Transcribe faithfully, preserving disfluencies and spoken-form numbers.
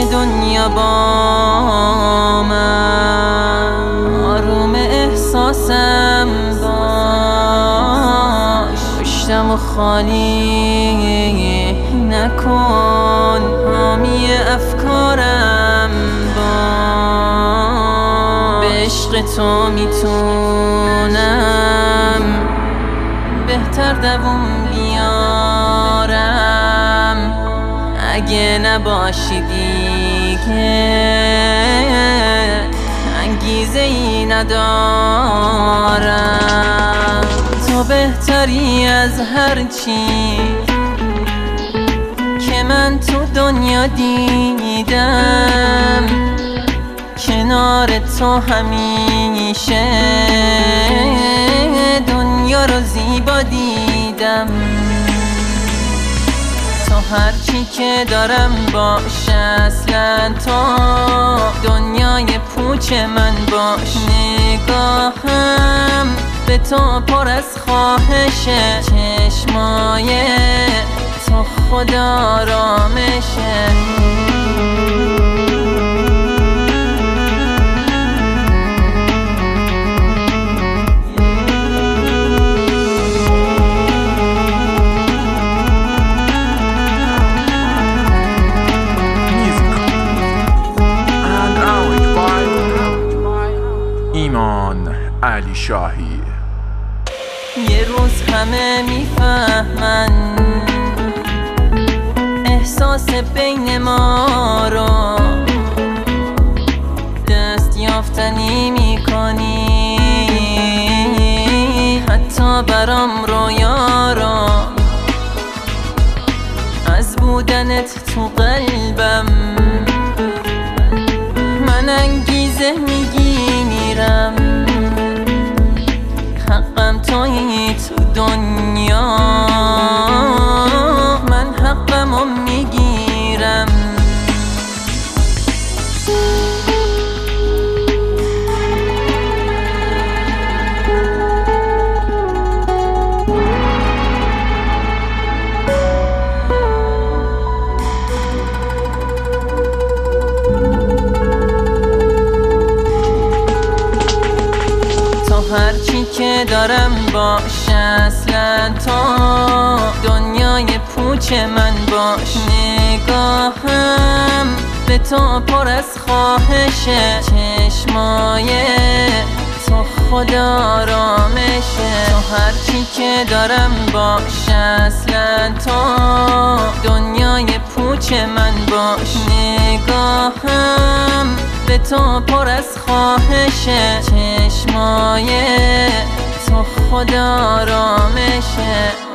دنیا با من، آروم احساسم باش، پشتم و خالی نکن، حامی افکارم باش. به عشق تو میتونم بهتر دووم بیارم، اگه نباشی دیگه انگیزه ای ندارم. تو بهتری از هر چی که من تو دنیا دیدم، کنار تو همیشه دنیا رو زیبا دیدم. تو هرچی که دارم باشه، اصلا تو دنیای پوچ من باش. نگاهم به تو پر از خواهشه، چشمای تو خدا آرامشه. ایمان علی شاهی. یه روز همه میفهمن احساس بین ما رو، دست یافتنی میکنی حتی برام رویا رو. از بودنت تو قلبم من انگیزه میگیرم، حقم تویی تو دنیا، من حقمو میگیرم. هرچی که دارم باشه، اصلا تو دنیای پوچ من باش. نگاهم به تو پر از خواهشه، چشمای تو خدا آرامشه. تو هرچی که دارم باشه، اصلا تو دنیای پوچ من باش. نگاهم به تو پر از خواهشه، چشمای تو خدا آرامشه.